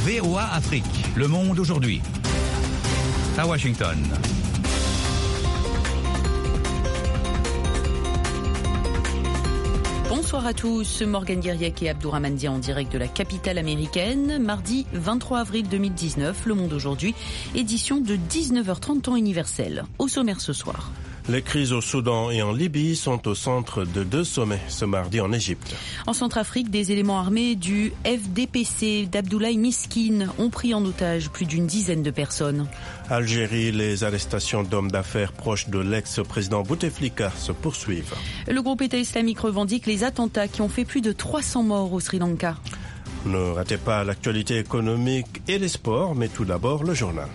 VOA Afrique, le monde aujourd'hui. À Washington. Bonsoir à tous, Morgane Guiriac et Abdourahmane Dia en direct de la capitale américaine. Mardi 23 avril 2019, Le Monde aujourd'hui, édition de 19h30 temps universel. Au sommaire ce soir. Les crises au Soudan et en Libye sont au centre de 2 sommets ce mardi en Égypte. En Centrafrique, des éléments armés du FDPC d'Abdoulaye Miskine ont pris en otage plus d'une dizaine de personnes. Algérie, les arrestations d'hommes d'affaires proches de l'ex-président Bouteflika se poursuivent. Le groupe État islamique revendique les attentats qui ont fait plus de 300 morts au Sri Lanka. Ne ratez pas l'actualité économique et les sports, mais tout d'abord le journal.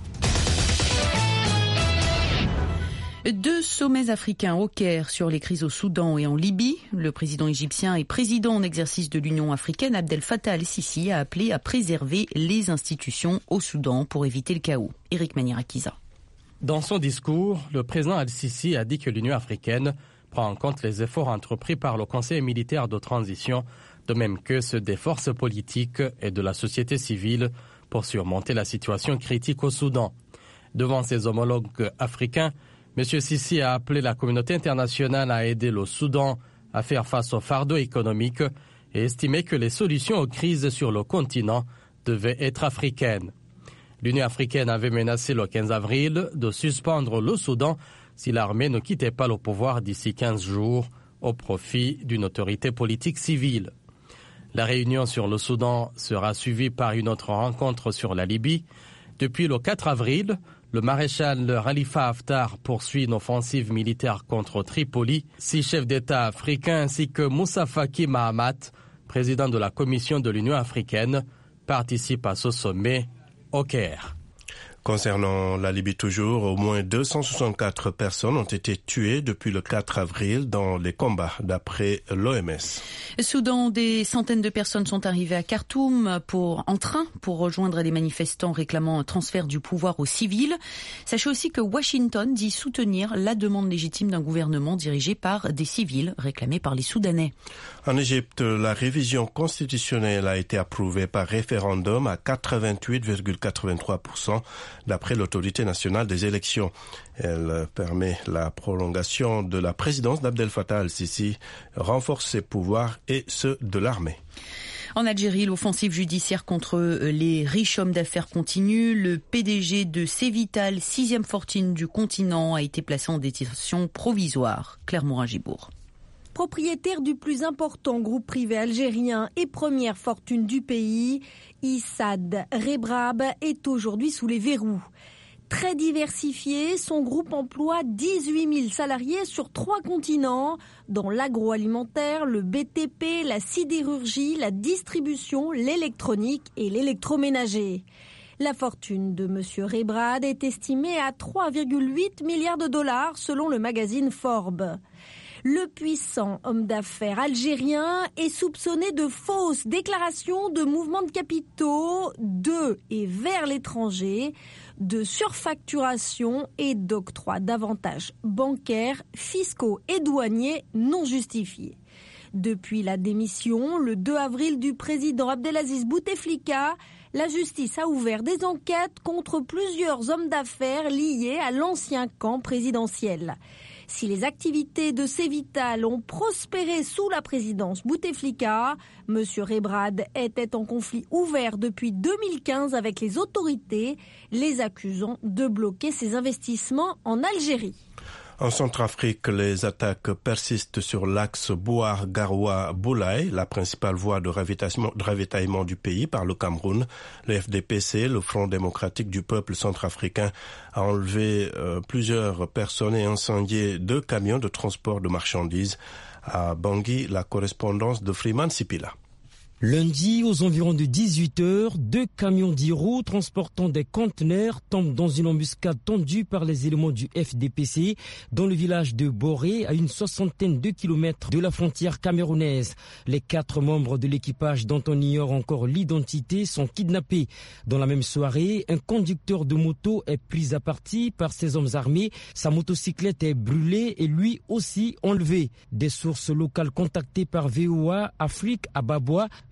2 sommets africains au Caire sur les crises au Soudan et en Libye. Le président égyptien et président en exercice de l'Union africaine, Abdel Fattah al-Sisi, a appelé à préserver les institutions au Soudan pour éviter le chaos. Eric Manirakiza. Dans son discours, le président al-Sisi a dit que l'Union africaine prend en compte les efforts entrepris par le Conseil militaire de transition, de même que ceux des forces politiques et de la société civile pour surmonter la situation critique au Soudan. Devant ses homologues africains, M. Sisi a appelé la communauté internationale à aider le Soudan à faire face au fardeau économique et estimé que les solutions aux crises sur le continent devaient être africaines. L'Union africaine avait menacé le 15 avril de suspendre le Soudan si l'armée ne quittait pas le pouvoir d'ici 15 jours au profit d'une autorité politique civile. La réunion sur le Soudan sera suivie par une autre rencontre sur la Libye. Depuis le 4 avril, le maréchal Khalifa Haftar poursuit une offensive militaire contre Tripoli. 6 chefs d'État africains ainsi que Moussa Faki Mahamat, président de la Commission de l'Union africaine, participent à ce sommet au Caire. Concernant la Libye toujours, au moins 264 personnes ont été tuées depuis le 4 avril dans les combats, d'après l'OMS. Soudan, des centaines de personnes sont arrivées à Khartoum en train pour rejoindre les manifestants réclamant un transfert du pouvoir aux civils. Sachez aussi que Washington dit soutenir la demande légitime d'un gouvernement dirigé par des civils réclamés par les Soudanais. En Égypte, la révision constitutionnelle a été approuvée par référendum à 88,83%. D'après l'autorité nationale des élections. Elle permet la prolongation de la présidence d'Abdel Fattah al-Sisi, renforce ses pouvoirs et ceux de l'armée. En Algérie, l'offensive judiciaire contre les riches hommes d'affaires continue. Le PDG de Cévital, 6e fortune du continent, a été placé en détention provisoire. Claire Morin-Gibourg. Propriétaire du plus important groupe privé algérien et première fortune du pays, Issad Rebrab est aujourd'hui sous les verrous. Très diversifié, son groupe emploie 18 000 salariés sur 3 continents, dans l'agroalimentaire, le BTP, la sidérurgie, la distribution, l'électronique et l'électroménager. La fortune de M. Rebrab est estimée à 3,8 milliards de dollars selon le magazine Forbes. Le puissant homme d'affaires algérien est soupçonné de fausses déclarations de mouvements de capitaux de et vers l'étranger, de surfacturation et d'octroi d'avantages bancaires, fiscaux et douaniers non justifiés. Depuis la démission, le 2 avril du président Abdelaziz Bouteflika, la justice a ouvert des enquêtes contre plusieurs hommes d'affaires liés à l'ancien camp présidentiel. Si les activités de Cévital ont prospéré sous la présidence Bouteflika, M. Rebrab était en conflit ouvert depuis 2015 avec les autorités, les accusant de bloquer ses investissements en Algérie. En Centrafrique, les attaques persistent sur l'axe Bouar-Garoua-Boulaye, la principale voie de ravitaillement du pays par le Cameroun. Le FDPC, le Front démocratique du peuple centrafricain, a enlevé plusieurs personnes et incendié 2 camions de transport de marchandises. À Bangui, la correspondance de Freeman Sipila. Lundi, aux environs de 18h, 2 camions d'Hiro transportant des conteneurs tombent dans une embuscade tendue par les éléments du FDPC dans le village de Boré, à une 60aine de kilomètres de la frontière camerounaise. Les 4 membres de l'équipage, dont on ignore encore l'identité, sont kidnappés. Dans la même soirée, un conducteur de moto est pris à partie par ces hommes armés. Sa motocyclette est brûlée et lui aussi enlevé. Des sources locales contactées par VOA Afrique à Baboua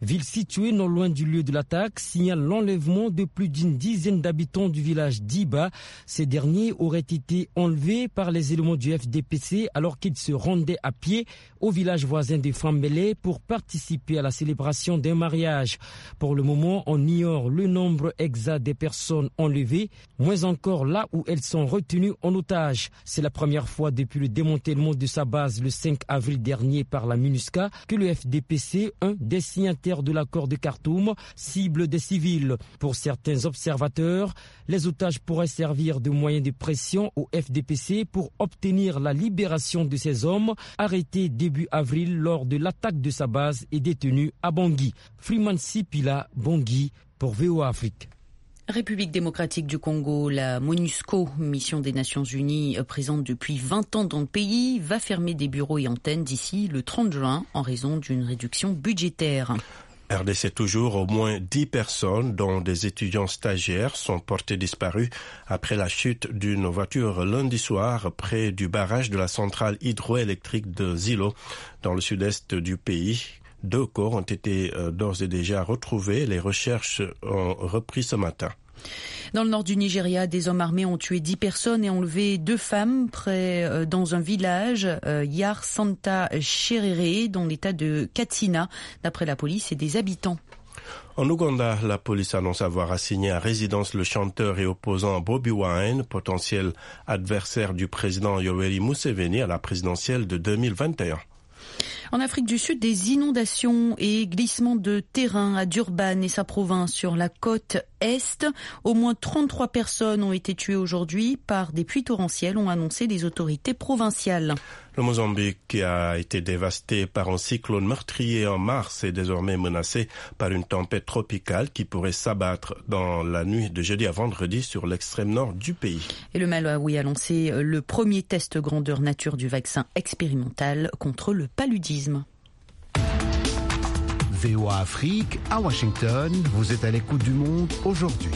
ville située non loin du lieu de l'attaque, signale l'enlèvement de plus d'une dizaine d'habitants du village d'Iba. Ces derniers auraient été enlevés par les éléments du FDPC alors qu'ils se rendaient à pied au village voisin de Fambélé pour participer à la célébration d'un mariage. Pour le moment, on ignore le nombre exact des personnes enlevées, moins encore là où elles sont retenues en otage. C'est la première fois depuis le démantèlement de sa base le 5 avril dernier par la MINUSCA que le FDPC, un des signataires de l'accord de Khartoum, cible des civils. Pour certains observateurs, les otages pourraient servir de moyen de pression au FDPC pour obtenir la libération de ces hommes arrêtés début avril lors de l'attaque de sa base et détenus à Bangui. Freeman Sipila, Bangui, pour VOA Afrique. République démocratique du Congo, la MONUSCO, mission des Nations Unies présente depuis 20 ans dans le pays, va fermer des bureaux et antennes d'ici le 30 juin en raison d'une réduction budgétaire. RDC toujours, au moins 10 personnes, dont des étudiants stagiaires, sont portées disparues après la chute d'une voiture lundi soir près du barrage de la centrale hydroélectrique de Zilo, dans le sud-est du pays. 2 corps ont été d'ores et déjà retrouvés. Les recherches ont repris ce matin. Dans le nord du Nigeria, des hommes armés ont tué 10 personnes et enlevé 2 femmes dans un village, Yar Santa Cherere, dans l'état de Katsina, d'après la police et des habitants. En Ouganda, la police annonce avoir assigné à résidence le chanteur et opposant Bobi Wine, potentiel adversaire du président Yoweri Museveni à la présidentielle de 2021. En Afrique du Sud, des inondations et glissements de terrain à Durban et sa province sur la côte Est. Au moins 33 personnes ont été tuées aujourd'hui par des pluies torrentielles, ont annoncé les autorités provinciales. Le Mozambique, qui a été dévasté par un cyclone meurtrier en mars, est désormais menacé par une tempête tropicale qui pourrait s'abattre dans la nuit de jeudi à vendredi sur l'extrême nord du pays. Et le Malawi a lancé le premier test grandeur nature du vaccin expérimental contre le paludisme. VOA Afrique, à Washington, vous êtes à l'écoute du monde aujourd'hui.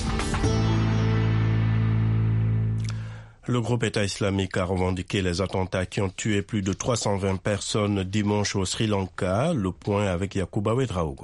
Le groupe État islamique a revendiqué les attentats qui ont tué plus de 320 personnes dimanche au Sri Lanka. Le point avec Yacouba Ouedraogo.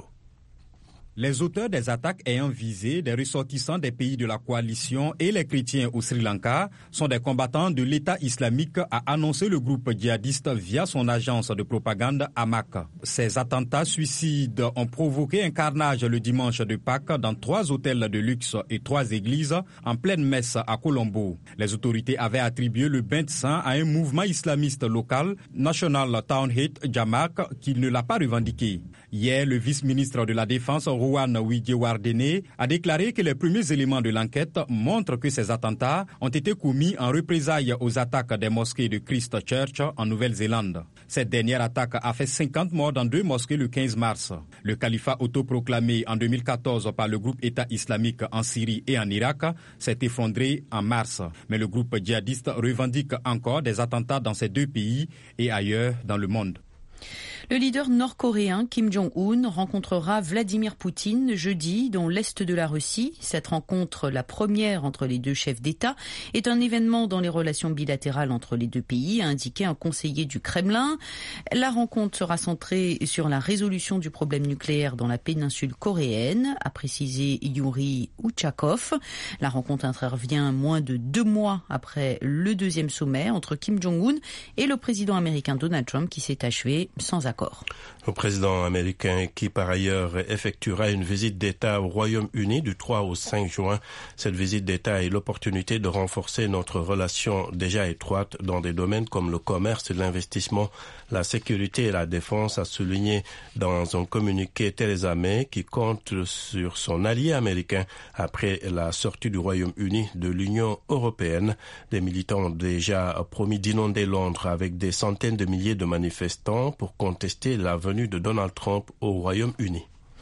Les auteurs des attaques ayant visé des ressortissants des pays de la coalition et les chrétiens au Sri Lanka sont des combattants de l'État islamique, a annoncé le groupe djihadiste via son agence de propagande AMAC. Ces attentats suicides ont provoqué un carnage le dimanche de Pâques dans 3 hôtels de luxe et 3 églises en pleine messe à Colombo. Les autorités avaient attribué le bain de sang à un mouvement islamiste local, National Tawhid Jamaat, qui ne l'a pas revendiqué. Hier, le vice-ministre de la Défense, Rouane Widjewardene, a déclaré que les premiers éléments de l'enquête montrent que ces attentats ont été commis en représailles aux attaques des mosquées de Christchurch en Nouvelle-Zélande. Cette dernière attaque a fait 50 morts dans 2 mosquées le 15 mars. Le califat autoproclamé en 2014 par le groupe État islamique en Syrie et en Irak s'est effondré en mars. Mais le groupe djihadiste revendique encore des attentats dans ces 2 pays et ailleurs dans le monde. Le leader nord-coréen Kim Jong-un rencontrera Vladimir Poutine jeudi dans l'est de la Russie. Cette rencontre, la première entre les 2 chefs d'État, est un événement dans les relations bilatérales entre les 2 pays, a indiqué un conseiller du Kremlin. La rencontre sera centrée sur la résolution du problème nucléaire dans la péninsule coréenne, a précisé Yuri Uchakov. La rencontre intervient moins de 2 mois après le 2e sommet entre Kim Jong-un et le président américain Donald Trump qui s'est achevé sans accord. Le président américain qui par ailleurs effectuera une visite d'État au Royaume-Uni du 3 au 5 juin. Cette visite d'État est l'opportunité de renforcer notre relation déjà étroite dans des domaines comme le commerce, l'investissement, la sécurité et la défense, a souligné dans un communiqué Theresa May qui compte sur son allié américain après la sortie du Royaume-Uni de l'Union européenne. Des militants ont déjà promis d'inonder Londres avec des centaines de milliers de manifestants pour contester la venue de Donald Trump au Royaume-Uni.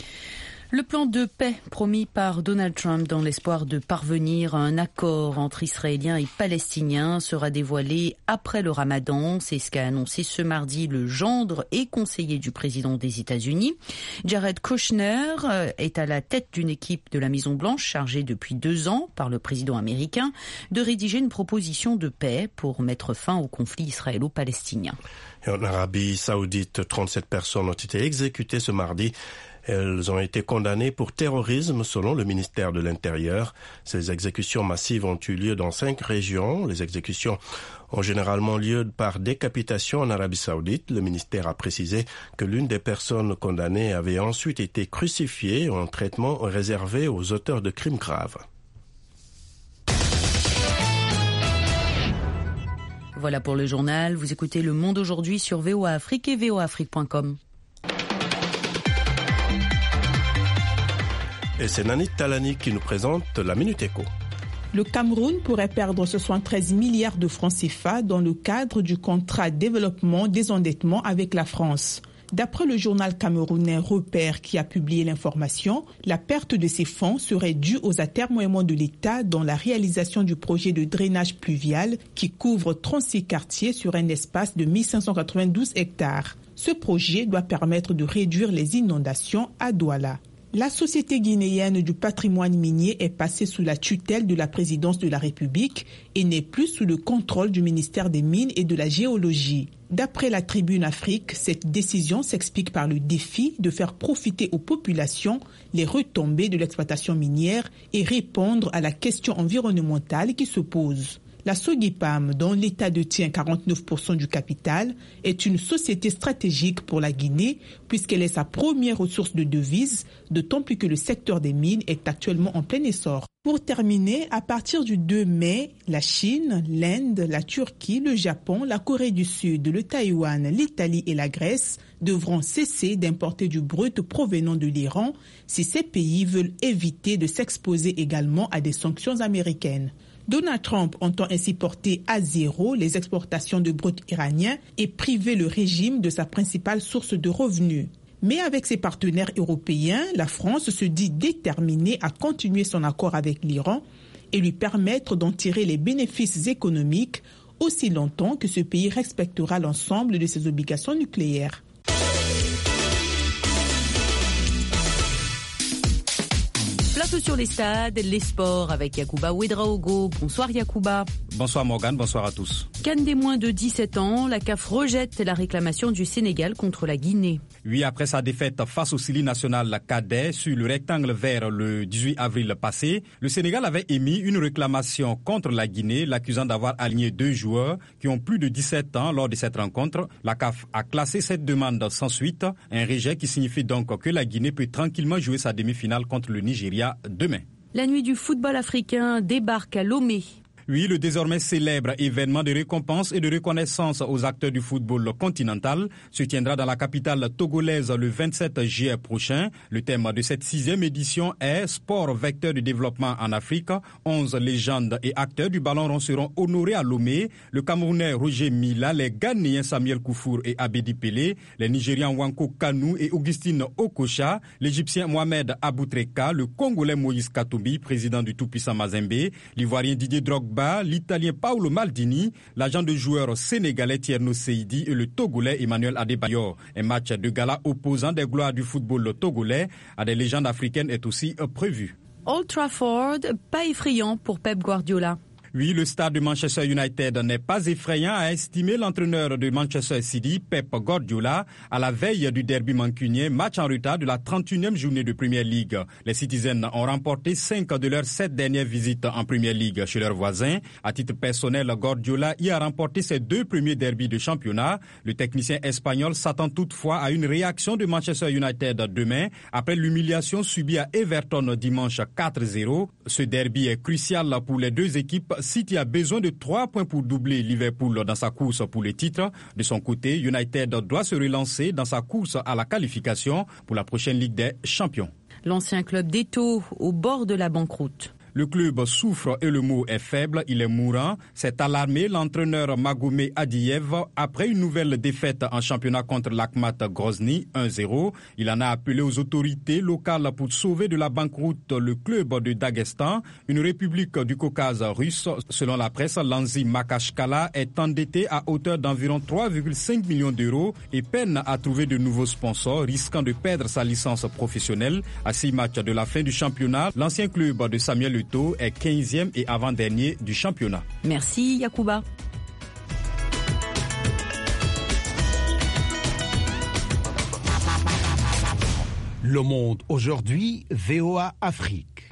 Le plan de paix promis par Donald Trump dans l'espoir de parvenir à un accord entre Israéliens et Palestiniens sera dévoilé après le Ramadan. C'est ce qu'a annoncé ce mardi le gendre et conseiller du président des États-Unis. Jared Kushner est à la tête d'une équipe de la Maison-Blanche chargée depuis 2 ans par le président américain de rédiger une proposition de paix pour mettre fin au conflit israélo-palestinien. Et en Arabie Saoudite, 37 personnes ont été exécutées ce mardi. Elles ont été condamnées pour terrorisme selon le ministère de l'Intérieur. Ces exécutions massives ont eu lieu dans 5 régions. Les exécutions ont généralement lieu par décapitation en Arabie Saoudite. Le ministère a précisé que l'une des personnes condamnées avait ensuite été crucifiée, un traitement réservé aux auteurs de crimes graves. Voilà pour le journal. Vous écoutez Le Monde aujourd'hui sur VOA Afrique et voaafrique.com. Et c'est Nanit Talani qui nous présente la Minute Éco. Le Cameroun pourrait perdre 73 milliards de francs CFA dans le cadre du contrat développement-désendettement avec la France. D'après le journal camerounais Repère qui a publié l'information, la perte de ces fonds serait due aux atermoiements de l'État dans la réalisation du projet de drainage pluvial qui couvre 36 quartiers sur un espace de 1592 hectares. Ce projet doit permettre de réduire les inondations à Douala. La Société guinéenne du patrimoine minier est passée sous la tutelle de la présidence de la République et n'est plus sous le contrôle du ministère des Mines et de la Géologie. D'après la Tribune Afrique, cette décision s'explique par le défi de faire profiter aux populations les retombées de l'exploitation minière et répondre à la question environnementale qui se pose. La Sogipam, dont l'État détient 49% du capital, est une société stratégique pour la Guinée puisqu'elle est sa première ressource de devises, d'autant plus que le secteur des mines est actuellement en plein essor. Pour terminer, à partir du 2 mai, la Chine, l'Inde, la Turquie, le Japon, la Corée du Sud, le Taïwan, l'Italie et la Grèce devront cesser d'importer du brut provenant de l'Iran si ces pays veulent éviter de s'exposer également à des sanctions américaines. Donald Trump entend ainsi porter à zéro les exportations de brut iranien et priver le régime de sa principale source de revenus. Mais avec ses partenaires européens, la France se dit déterminée à continuer son accord avec l'Iran et lui permettre d'en tirer les bénéfices économiques aussi longtemps que ce pays respectera l'ensemble de ses obligations nucléaires. Place sur les stades, les sports avec Yacouba Ouedraogo. Bonsoir Yacouba. Bonsoir Morgane, bonsoir à tous. CAN des moins de 17 ans, la CAF rejette la réclamation du Sénégal contre la Guinée. Oui, après sa défaite face au Sili national cadet sur le rectangle vert le 18 avril passé, le Sénégal avait émis une réclamation contre la Guinée, l'accusant d'avoir aligné 2 joueurs qui ont plus de 17 ans lors de cette rencontre. La CAF a classé cette demande sans suite, un rejet qui signifie donc que la Guinée peut tranquillement jouer sa demi-finale contre le Nigeria demain. La nuit du football africain débarque à Lomé. Oui, le désormais célèbre événement de récompense et de reconnaissance aux acteurs du football continental se tiendra dans la capitale togolaise le 27 juillet prochain. Le thème de cette 6e édition est « Sport vecteur de développement en Afrique ». 11 légendes et acteurs du ballon rond seront honorés à Lomé. Le Camerounais Roger Mila, les Ghanéens Samuel Koufour et Abedi Pelé, les Nigérians Wanko Kanou et Augustine Okocha, l'Égyptien Mohamed Aboutreka, le Congolais Moïse Katumbi, président du tout-puissant Mazembe, l'Ivoirien Didier Drogba, l'Italien Paolo Maldini, l'agent de joueurs sénégalais Tierno Seydi et le Togolais Emmanuel Adebayor. Un match de gala opposant des gloires du football togolais à des légendes africaines est aussi prévu. Old Trafford, pas effrayant pour Pep Guardiola. Oui, le stade de Manchester United n'est pas effrayant, a estimé l'entraîneur de Manchester City, Pep Guardiola, à la veille du derby mancunien, match en retard de la 31e journée de Premier League. Les Citizens ont remporté 5 de leurs 7 dernières visites en Premier League chez leurs voisins. À titre personnel, Guardiola y a remporté ses 2 premiers derbys de championnat. Le technicien espagnol s'attend toutefois à une réaction de Manchester United demain, après l'humiliation subie à Everton dimanche 4-0. Ce derby est crucial pour les 2 équipes. City a besoin de 3 points pour doubler Liverpool dans sa course pour le titre. De son côté, United doit se relancer dans sa course à la qualification pour la prochaine Ligue des Champions. L'ancien club d'Eto au bord de la banqueroute. Le club souffre et le mot est faible, il est mourant. C'est alarmé l'entraîneur Magomé Adiev après une nouvelle défaite en championnat contre l'Akhmat Grozny 1-0. Il en a appelé aux autorités locales pour sauver de la banqueroute le club de Daghestan, une république du Caucase russe. Selon la presse, Lanzi Makashkala est endetté à hauteur d'environ 3,5 millions d'euros et peine à trouver de nouveaux sponsors, risquant de perdre sa licence professionnelle. À 6 matchs de la fin du championnat, l'ancien club de Samuel Eto'o est 15e et avant-dernier du championnat. Merci Yacouba. Le Monde aujourd'hui, VOA Afrique.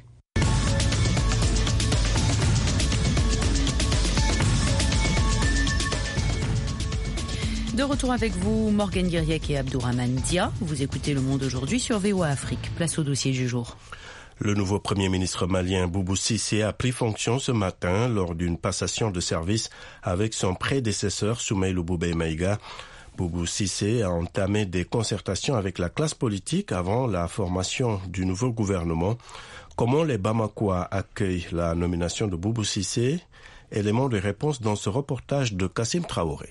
De retour avec vous, Morgane Guiriec et Abdourahmane Dia. Vous écoutez Le Monde aujourd'hui sur VOA Afrique. Place au dossier du jour. Le nouveau Premier ministre malien Boubou Cissé a pris fonction ce matin lors d'une passation de service avec son prédécesseur Soumaïlou Boubèye Maïga. Boubou Cissé a entamé des concertations avec la classe politique avant la formation du nouveau gouvernement. Comment les Bamakois accueillent la nomination de Boubou Cissé? Élément de réponse dans ce reportage de Kassim Traoré.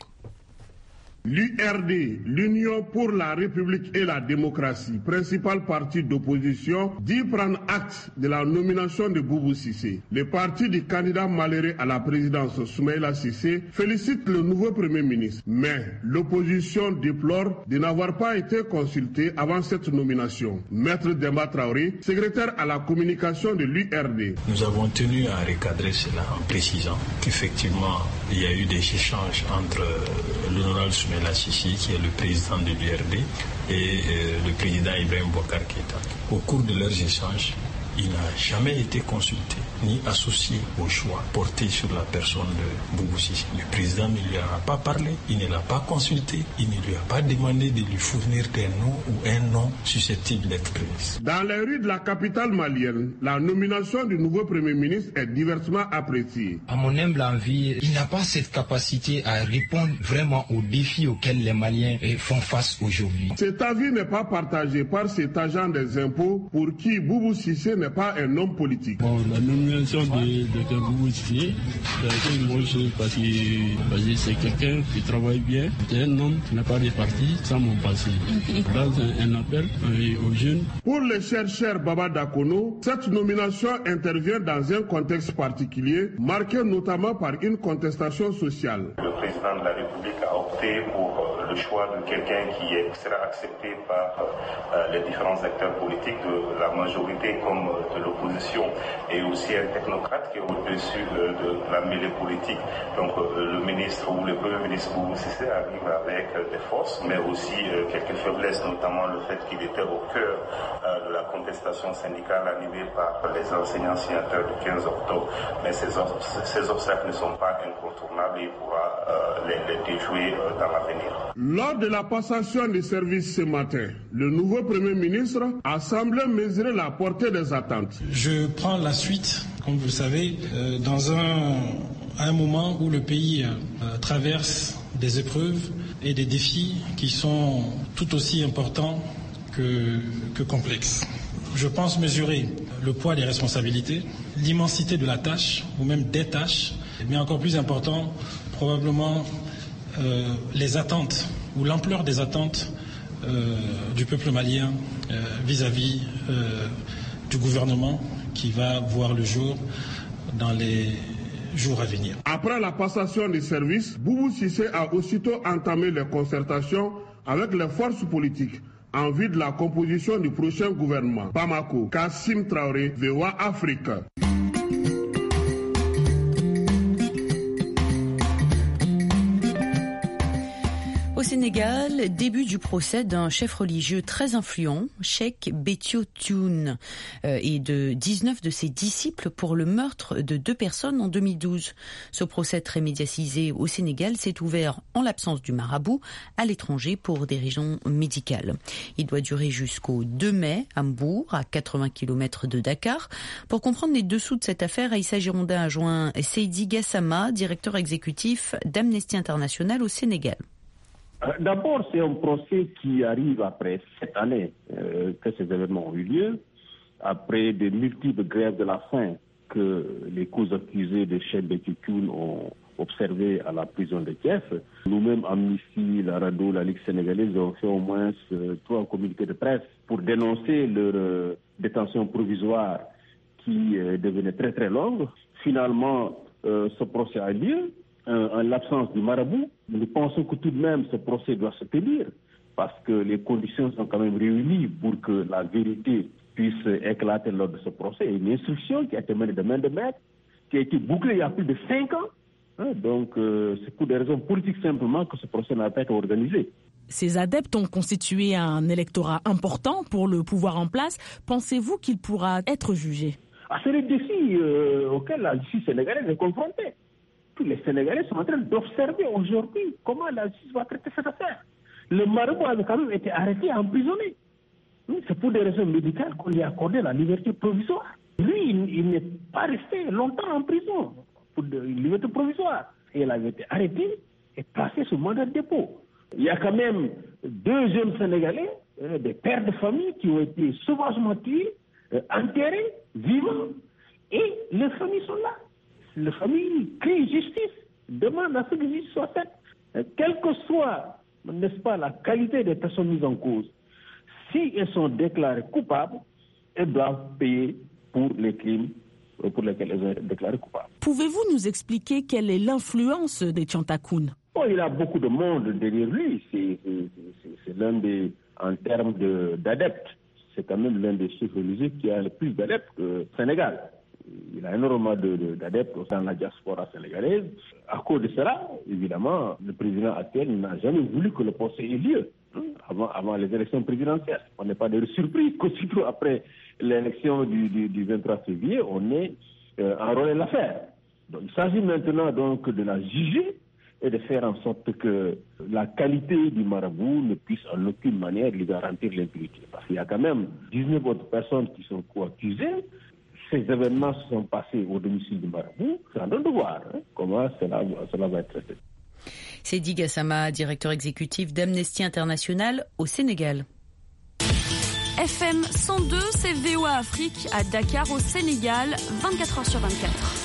L'URD, l'Union pour la République et la démocratie, principal parti d'opposition, dit prendre acte de la nomination de Boubou Cissé. Le parti du candidat malheureux à la présidence Soumaïla Cissé félicite le nouveau Premier ministre, mais l'opposition déplore de n'avoir pas été consultée avant cette nomination. Maître Demba Traoré, secrétaire à la communication de l'URD. Nous avons tenu à recadrer cela en précisant qu'effectivement, il y a eu des échanges entre l'honorable Soumaïla Cissé, qui est le président de l'URD, et le président Ibrahim Boubacar Keïta. Au cours de leurs échanges, il n'a jamais été consulté ni associé au choix porté sur la personne de Boubou Cissé. Le président ne lui a pas parlé, il ne l'a pas consulté, il ne lui a pas demandé de lui fournir des noms ou un nom susceptible d'être pris. Dans les rues de la capitale malienne, la nomination du nouveau Premier ministre est diversement appréciée. À mon humble avis, il n'a pas cette capacité à répondre vraiment aux défis auxquels les Maliens font face aujourd'hui. Cet avis n'est pas partagé par cet agent des impôts pour qui Boubou Cissé n'est pas un homme politique. Bon, la nomination de Boubou Cissé, c'est une bonne chose parce que c'est quelqu'un qui travaille bien, c'est un homme qui n'a pas de parti sans mon passé. Là, c'est un appel aux jeunes. Pour le chercheur Baba Dakono, cette nomination intervient dans un contexte particulier, marqué notamment par une contestation sociale. Le président de la République a opté pour le choix de quelqu'un qui sera accepté par les différents acteurs politiques de la majorité comme de l'opposition, et aussi un technocrate qui est au-dessus de la mêlée politique. Donc le ministre ou le premier ministre Boubou Cissé arrive avec des forces, mais aussi quelques faiblesses, notamment le fait qu'il était au cœur de la contestation syndicale animée par les enseignants signataires du 15 octobre. Mais ces obstacles ne sont pas incontournables et il pourra les déjouer dans l'avenir. Lors de la passation des services ce matin, le nouveau Premier ministre a semblé mesurer la portée des attentes. Je prends la suite, comme vous le savez, dans un moment où le pays traverse des épreuves et des défis qui sont tout aussi importants que complexes. Je pense mesurer le poids des responsabilités, l'immensité de la tâche, ou même des tâches, mais encore plus important, probablement les attentes ou l'ampleur des attentes du peuple malien vis-à-vis du gouvernement qui va voir le jour dans les jours à venir. Après la passation des services, Boubou Cissé a aussitôt entamé les concertations avec les forces politiques en vue de la composition du prochain gouvernement. Bamako, Kassim Traoré, VOA Afrique. Au Sénégal, début du procès d'un chef religieux très influent, Cheikh Béthio Thioune, et de 19 de ses disciples pour le meurtre de 2 personnes en 2012. Ce procès très médiatisé au Sénégal s'est ouvert en l'absence du marabout à l'étranger pour des raisons médicales. Il doit durer jusqu'au 2 mai à Mbour, à 80 km de Dakar. Pour comprendre les dessous de cette affaire, Aïssa Girondin a joint Seydi Gassama, directeur exécutif d'Amnesty International au Sénégal. D'abord, c'est un procès qui arrive après 7 années que ces événements ont eu lieu, après de multiples grèves de la faim que les co-accusés de Cheikh Béthio Thioune ont observé à la prison de Thiès. Nous-mêmes, Amnesty, la RADDHO, la Ligue sénégalaise, ont fait au moins 3 communiqués de presse pour dénoncer leur détention provisoire qui devenait très très longue. Finalement, ce procès a lieu. En l'absence du marabout, nous pensons que tout de même ce procès doit se tenir parce que les conditions sont quand même réunies pour que la vérité puisse éclater lors de ce procès. Il y a une instruction qui a été menée de main de maître, qui a été bouclée il y a plus de 5 ans. Donc c'est pour des raisons politiques simplement que ce procès n'a pas été organisé. Ces adeptes ont constitué un électorat important pour le pouvoir en place. Pensez-vous qu'il pourra être jugé? C'est le défi auquel la justice sénégalaise est confrontée. Tous les Sénégalais sont en train d'observer aujourd'hui comment la justice va traiter cette affaire. Le marabout avait quand même été arrêté et emprisonné. C'est pour des raisons médicales qu'on lui a accordé la liberté provisoire. Lui, il n'est pas resté longtemps en prison pour une liberté provisoire. Et il avait été arrêté et placé sous mandat de dépôt. Il y a quand même 2 jeunes Sénégalais, des pères de famille qui ont été sauvagement tués, enterrés, vivants. Et les familles sont là. Les familles crient justice, demandent à ce que justice soit faite. Quelle que soit, n'est-ce pas, la qualité des personnes mises en cause, si elles sont déclarées coupables, elles doivent payer pour les crimes pour lesquels elles ont été déclarées coupables. Pouvez-vous nous expliquer quelle est l'influence des Tiantakoun? Il a beaucoup de monde derrière lui. C'est l'un des, en termes d'adeptes, c'est quand même l'un des chefs religieux qui a le plus d'adeptes au Sénégal. Il a énormément d'adeptes dans la diaspora sénégalaise. À cause de cela, évidemment, le président actuel n'a jamais voulu que le procès ait lieu avant les élections présidentielles. On n'est pas de surprise qu'aussitôt après l'élection du 23 février, on ait enrôlé l'affaire. Donc, il s'agit maintenant donc de la juger et de faire en sorte que la qualité du marabout ne puisse en aucune manière lui garantir l'impunité. Parce qu'il y a quand même 19 autres personnes qui sont co-accusées. Ces événements se sont passés au domicile du marabout. C'est à nous de voir comment cela va être traité. Seydi Gassama, directeur exécutif d'Amnesty International au Sénégal. FM 102, c'est VOA Afrique à Dakar au Sénégal, 24h sur 24.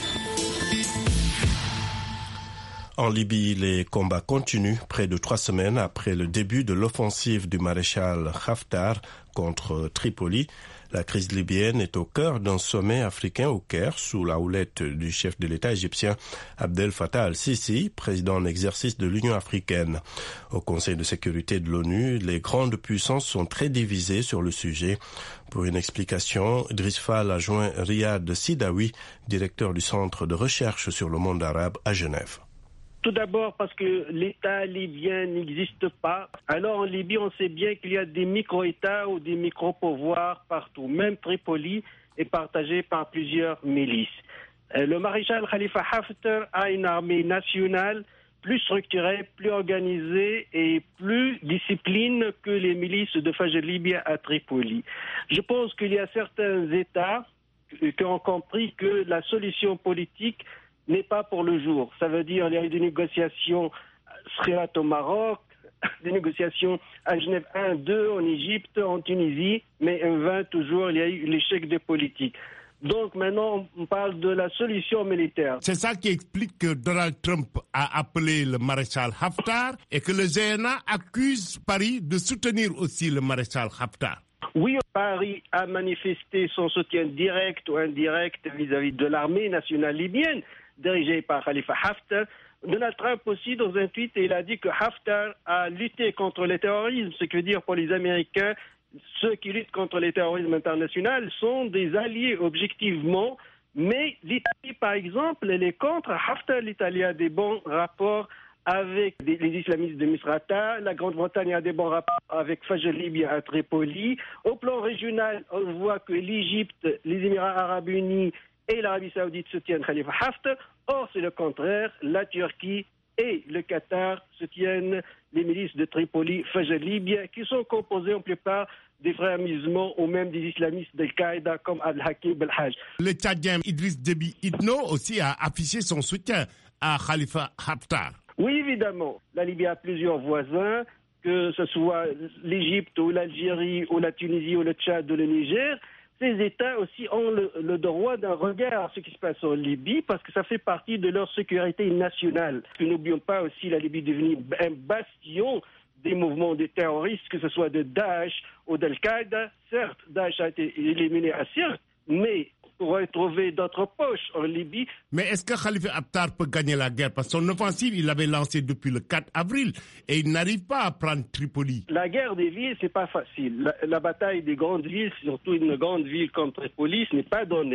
En Libye, les combats continuent près de 3 semaines après le début de l'offensive du maréchal Haftar contre Tripoli. La crise libyenne est au cœur d'un sommet africain au Caire sous la houlette du chef de l'État égyptien Abdel Fattah al-Sisi, président en exercice de l'Union africaine. Au Conseil de sécurité de l'ONU, les grandes puissances sont très divisées sur le sujet. Pour une explication, Idriss Fall a joint Riyad Sidawi, directeur du Centre de recherche sur le monde arabe à Genève. Tout d'abord parce que l'État libyen n'existe pas. Alors en Libye, on sait bien qu'il y a des micro-États ou des micro-pouvoirs partout. Même Tripoli est partagé par plusieurs milices. Le maréchal Khalifa Haftar a une armée nationale plus structurée, plus organisée et plus disciplinée que les milices de Fajr libyen à Tripoli. Je pense qu'il y a certains États qui ont compris que la solution politique n'est pas pour le jour. Ça veut dire qu'il y a eu des négociations Srirat au Maroc, des négociations à Genève 1, 2, en Égypte, en Tunisie, mais en vain toujours, il y a eu l'échec des politiques. Donc maintenant, on parle de la solution militaire. C'est ça qui explique que Donald Trump a appelé le maréchal Haftar et que le GNA accuse Paris de soutenir aussi le maréchal Haftar. Oui, Paris a manifesté son soutien direct ou indirect vis-à-vis de l'armée nationale libyenne, dirigée par Khalifa Haftar. Donald Trump aussi, dans un tweet, il a dit que Haftar a lutté contre le terrorisme, ce qui veut dire pour les Américains, ceux qui luttent contre le terrorisme international sont des alliés objectivement, mais l'Italie, par exemple, elle est contre Haftar. L'Italie a des bons rapports avec les islamistes de Misrata. La Grande-Bretagne a des bons rapports avec Fajr libyen à Tripoli. Au plan régional, on voit que l'Égypte, les Émirats arabes unis et l'Arabie saoudite soutiennent Khalifa Haftar. Or, c'est le contraire. La Turquie et le Qatar soutiennent les milices de Tripoli, Fajr libyen, qui sont composées en plupart des frères musulmans ou même des islamistes d'Al-Qaïda comme Al-Hakim Belhaj. Le Tchadien Idriss Déby Itno aussi a affiché son soutien à Khalifa Haftar. Oui, évidemment. La Libye a plusieurs voisins, que ce soit l'Égypte ou l'Algérie ou la Tunisie ou le Tchad ou le Niger. Ces États aussi ont le droit d'un regard à ce qui se passe en Libye parce que ça fait partie de leur sécurité nationale. N'oublions pas aussi la Libye devenue un bastion des mouvements de terroristes, que ce soit de Daesh ou d'Al-Qaïda. Certes, Daesh a été éliminé à Sirte, mais pour retrouver d'autres poches en Libye. Mais est-ce que Khalifa Haftar peut gagner la guerre? Parce que son offensive, il l'avait lancée depuis le 4 avril et il n'arrive pas à prendre Tripoli. La guerre des villes, c'est pas facile. La bataille des grandes villes, surtout une grande ville comme Tripoli, ce n'est pas donné.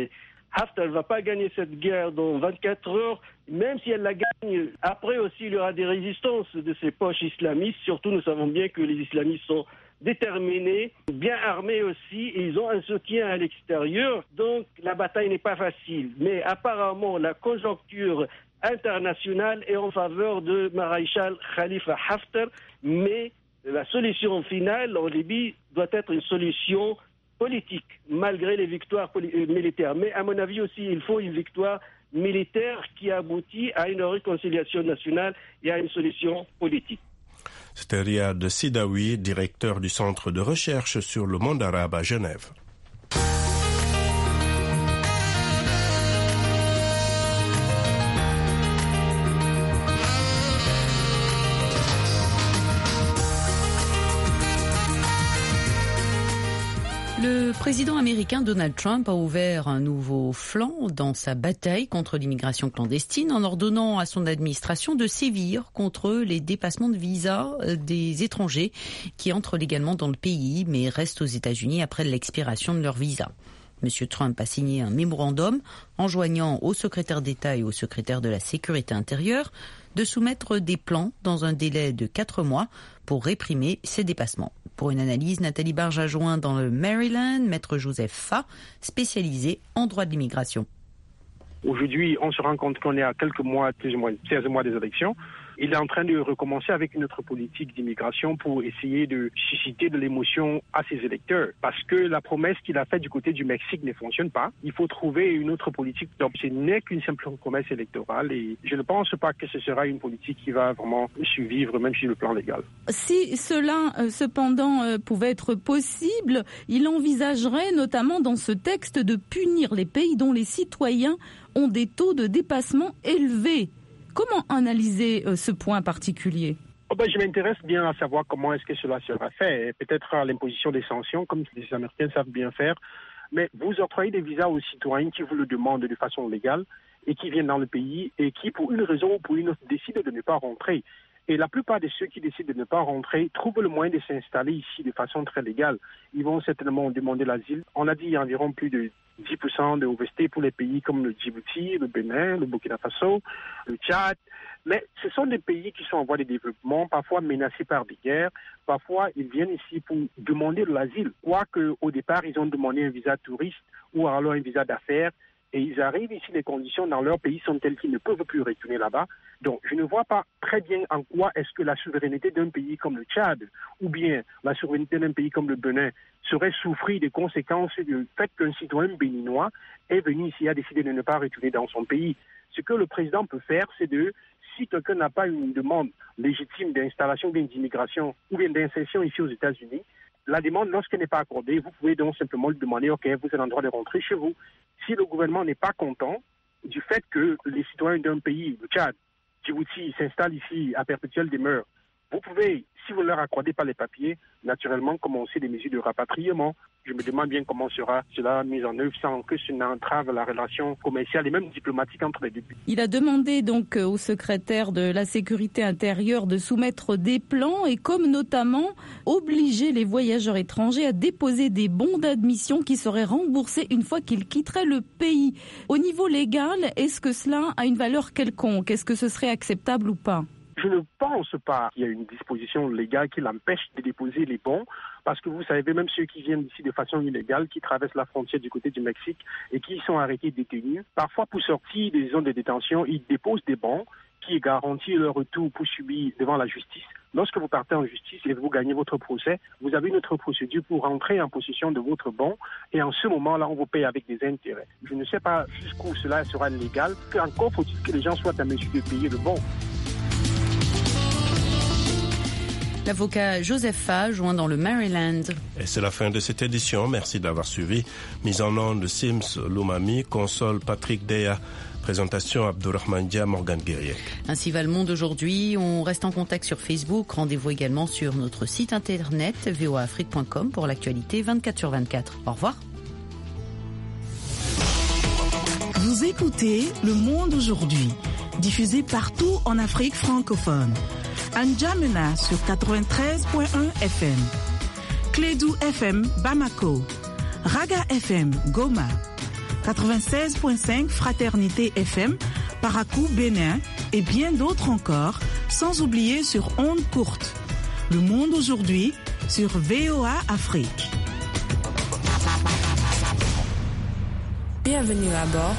Haftar ne va pas gagner cette guerre dans 24 heures, même si elle la gagne. Après aussi, il y aura des résistances de ces poches islamistes. Surtout, nous savons bien que les islamistes sont déterminés, bien armés aussi, et ils ont un soutien à l'extérieur. Donc, la bataille n'est pas facile. Mais apparemment, la conjoncture internationale est en faveur de Maréchal Khalifa Haftar, mais la solution finale en Libye doit être une solution politique, malgré les victoires militaires. Mais à mon avis aussi, il faut une victoire militaire qui aboutit à une réconciliation nationale et à une solution politique. C'était Riyad Sidawi, directeur du Centre de recherche sur le monde arabe à Genève. Le président américain Donald Trump a ouvert un nouveau flanc dans sa bataille contre l'immigration clandestine en ordonnant à son administration de sévir contre les dépassements de visa des étrangers qui entrent légalement dans le pays mais restent aux États-Unis après l'expiration de leur visa. M. Trump a signé un mémorandum enjoignant au secrétaire d'État et au secrétaire de la Sécurité intérieure de soumettre des plans dans un délai de 4 mois pour réprimer ces dépassements. Pour une analyse, Nathalie Barge a joint dans le Maryland Maître Joseph Fa, spécialisé en droit de l'immigration. Aujourd'hui, on se rend compte qu'on est à quelques mois, plus ou moins 16 mois des élections. Il est en train de recommencer avec une autre politique d'immigration pour essayer de susciter de l'émotion à ses électeurs. Parce que la promesse qu'il a faite du côté du Mexique ne fonctionne pas. Il faut trouver une autre politique. Donc ce n'est qu'une simple promesse électorale et je ne pense pas que ce sera une politique qui va vraiment survivre, même sur le plan légal. Si cela, cependant, pouvait être possible, il envisagerait notamment dans ce texte de punir les pays dont les citoyens ont des taux de dépassement élevés. Comment analyser ce point particulier ? Je m'intéresse bien à savoir comment est-ce que cela sera fait. Peut-être à l'imposition des sanctions, comme les Américains savent bien faire. Mais vous octroyez des visas aux citoyens qui vous le demandent de façon légale et qui viennent dans le pays et qui, pour une raison ou pour une autre, décident de ne pas rentrer. Et la plupart de ceux qui décident de ne pas rentrer trouvent le moyen de s'installer ici de façon très légale. Ils vont certainement demander l'asile. On a dit il y a environ plus de 10% de OVST pour les pays comme le Djibouti, le Bénin, le Burkina Faso, le Tchad. Mais ce sont des pays qui sont en voie de développement, parfois menacés par des guerres. Parfois, ils viennent ici pour demander de l'asile. Quoique, au départ, ils ont demandé un visa touriste ou alors un visa d'affaires. Et ils arrivent ici, les conditions dans leur pays sont telles qu'ils ne peuvent plus retourner là-bas. Donc, je ne vois pas très bien en quoi est-ce que la souveraineté d'un pays comme le Tchad ou bien la souveraineté d'un pays comme le Bénin serait souffrir des conséquences du fait qu'un citoyen béninois est venu ici à décider de ne pas retourner dans son pays. Ce que le président peut faire, c'est de, si quelqu'un n'a pas une demande légitime d'installation ou bien d'immigration ou bien d'insertion ici aux États-Unis, la demande, lorsqu'elle n'est pas accordée, vous pouvez donc simplement lui demander, OK, vous avez le droit de rentrer chez vous. Si le gouvernement n'est pas content du fait que les citoyens d'un pays, le Tchad, Djibouti, s'installent ici à perpétuelle demeure, vous pouvez, si vous ne leur accordez pas les papiers, naturellement commencer des mesures de rapatriement. Je me demande bien comment sera cela mis en œuvre sans que cela entrave la relation commerciale et même diplomatique entre les deux pays. Il a demandé donc au secrétaire de la Sécurité intérieure de soumettre des plans et comme notamment obliger les voyageurs étrangers à déposer des bons d'admission qui seraient remboursés une fois qu'ils quitteraient le pays. Au niveau légal, est-ce que cela a une valeur quelconque ? Est-ce que ce serait acceptable ou pas ? Je ne pense pas qu'il y a une disposition légale qui l'empêche de déposer les bons, parce que vous savez, même ceux qui viennent ici de façon illégale, qui traversent la frontière du côté du Mexique et qui sont arrêtés, détenus, parfois pour sortir des zones de détention, ils déposent des bons qui garantissent leur retour pour subir devant la justice. Lorsque vous partez en justice et vous gagnez votre procès, vous avez une autre procédure pour rentrer en possession de votre bon et en ce moment-là, on vous paye avec des intérêts. Je ne sais pas jusqu'où cela sera légal, encore faut-il que les gens soient en mesure de payer le bon. L'avocat Joseph Fa, joint dans le Maryland. Et c'est la fin de cette édition. Merci d'avoir suivi. Mise en onde de Sims Loumami, console Patrick Deya, présentation Abdourahmane Dia, Morgan Guerrier. Ainsi va le monde aujourd'hui. On reste en contact sur Facebook. Rendez-vous également sur notre site internet voaafrique.com pour l'actualité 24/24. Au revoir. Vous écoutez Le Monde aujourd'hui, diffusé partout en Afrique francophone. N'Djamena sur 93.1 FM, Clédou FM Bamako, Raga FM Goma, 96.5 Fraternité FM, Parakou, Bénin et bien d'autres encore, sans oublier sur ondes courtes. Le monde aujourd'hui sur VOA Afrique. Bienvenue à bord